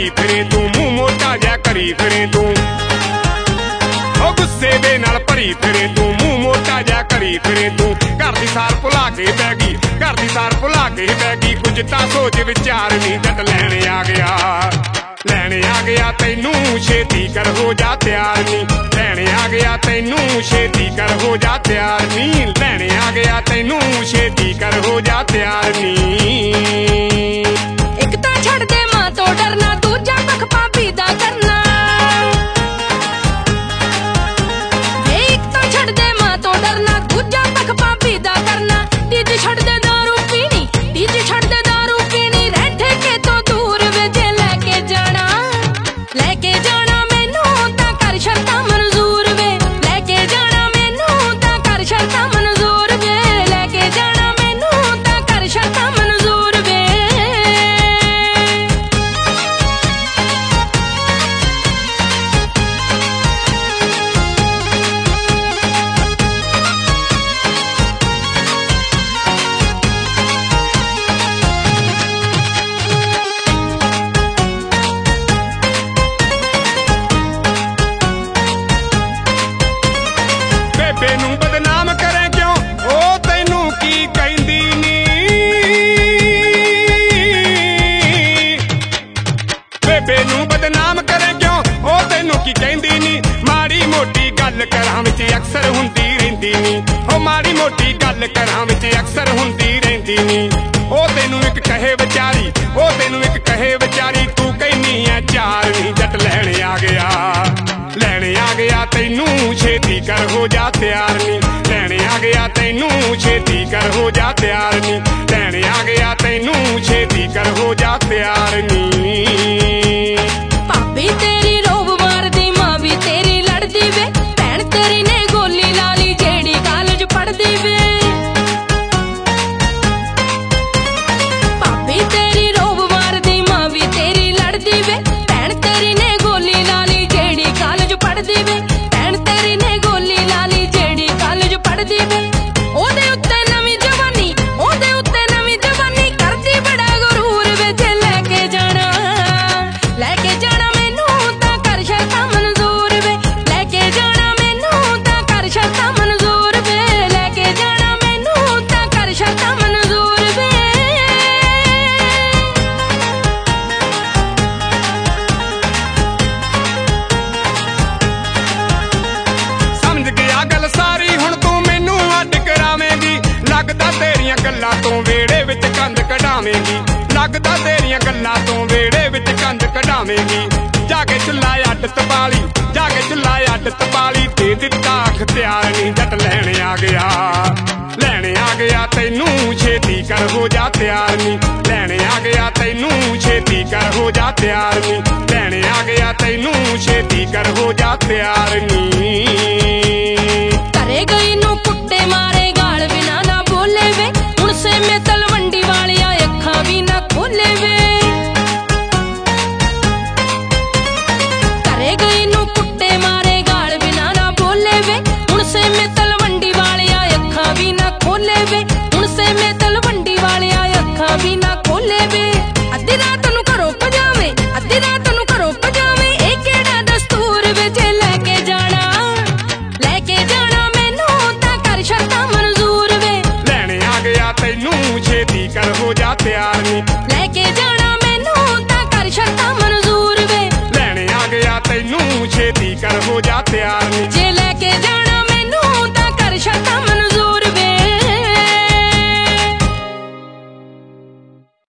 करी फिरे तू, मुंह मोटा जा करी फिरे तू, ओ गुस्से दे नाल भरी फिरे तू, मुंह मोटा जा करी फिरे तू। घर दी सार भुला के बह गई, घर दी सार भुला के बह गई, कुछ तां सोच विचार नी जट लैण आ गया, लैण आ गया तैनू छेती कर हो जा तैयार नी, लैण आ गया तैनू छेती कर हो जा तैयार नी, लैण आ गया तैनू छेती कर हो जा तैयार नी। एक तां छड़ दे मां तो डरना, दूजा पख भाभी दा करना, एक तां छड़ दे मां तो डरना, दूजा पख भाभी दा करना, तीजी छड़ दे दारू पीनी, तीजी छड़ दे दारू पीनी, रह ठेके तो दूर वे जे लेके जाना मैनू तां कर शर्तां मंजूर वे, लेके जाना मैनू तां कर शर्तां मंजूर वे, लेके जाना मैनू तां कर शर्तां मंजूर वे। बेबे नूं बदनाम करे क्यों, ओ तैनू की कहंदी नी, बेबे नूं बदनाम करे क्यों, ओ तैनू की कहंदी नी, माड़ी मोटी गल करां विच अक्सर हुंदी रहिंदी नी, ओ माड़ी मोटी गल करां विच अक्सर हुंदी रहिंदी नी, ओ तैनू इक कहे विचारी, ओ तैनू इक कहे विचारी, तू कहनी है चार नी जट लैण आ गया, लैण आ गया तैनू छेती कर हो जा तैयार नी, लैण आ गया तैनू छेती कर हो जा तैयार नी, लैण आ गया तैनू छेती कर हो जा तैयार नी। भाभी तेरी रोब मारदी, मां भी तेरी लड़दी वे, भैन तेरी ने गोली ला ली जेड़ी कॉलेज पढ़दी वे, भाभी तेरी रोब मारदी, मां भी तेरी लड़दी वे, भैन तेरी ने गोली ला ली जेड़ी कॉलेज पढ़दी वे, भैन तेरी ने गोली ला ली जेड़ी कॉलेज पढ़दी वे, ओदे उत्ते नवीं जवानी, ओदे उत्ते नवीं जवानी करदी बड़ा गुरूर वे, जे लेके जाना मैनू तां कर शर्तां मंजूर वे, लेके जाना मैनू तां कर शर्तां मंजूर वे, लेके जाना मैनू तां कर शर्तां मंजूर वे। समझ गया गल सारी हुण तू मैनू अड्ड करावेंगी, लगदा तेरियां गल्लां तों वेड़े विच कंध कढावेंगी, लगदा तेरियां गल्लां तों वेड़े विच कंध कढावेंगी, जाके चुल्हा अड्ड तपाली, जाके चुल्हा अड्ड तपाली, दे दित्ता अख्तियार नी जट लैण आ गया, लैण आ गया तैनू छेती कर हो जा तैयार नी, लैण आ गया तैनू छेती कर हो जा तैयार नी, लैण आ गया तैनू छेती कर हो जा तैयार नी। करे गई नू कुट्टे मारे गाल बिना ना बोले वे, हुण से मैं तलवंडी वालिया अखा भी ना खोले वे, करे गई नू कुट्टे मारे गाल बिना ना बोले वे, हुण से मैं तलवंडी वालिया अखा भी ना खोले वे, हुण से मैं तलवंडी वालिया अखा भी ना खोले वे, अद्धी रात नू घरों भजावे, अद्धी रात नू घरों भजावे, ए केड़ा दस्तूर वे, जे लेके जाना मैनू तां कर शर्तां मंजूर वे, लैण आ गया तैनू छेती कर हो जा तैयार नी, लेके जाना मैनू तां कर शर्तां मंजूर वे, लैण आ गया तैनू छेती कर हो जा तैयार नी, जे लेके जाना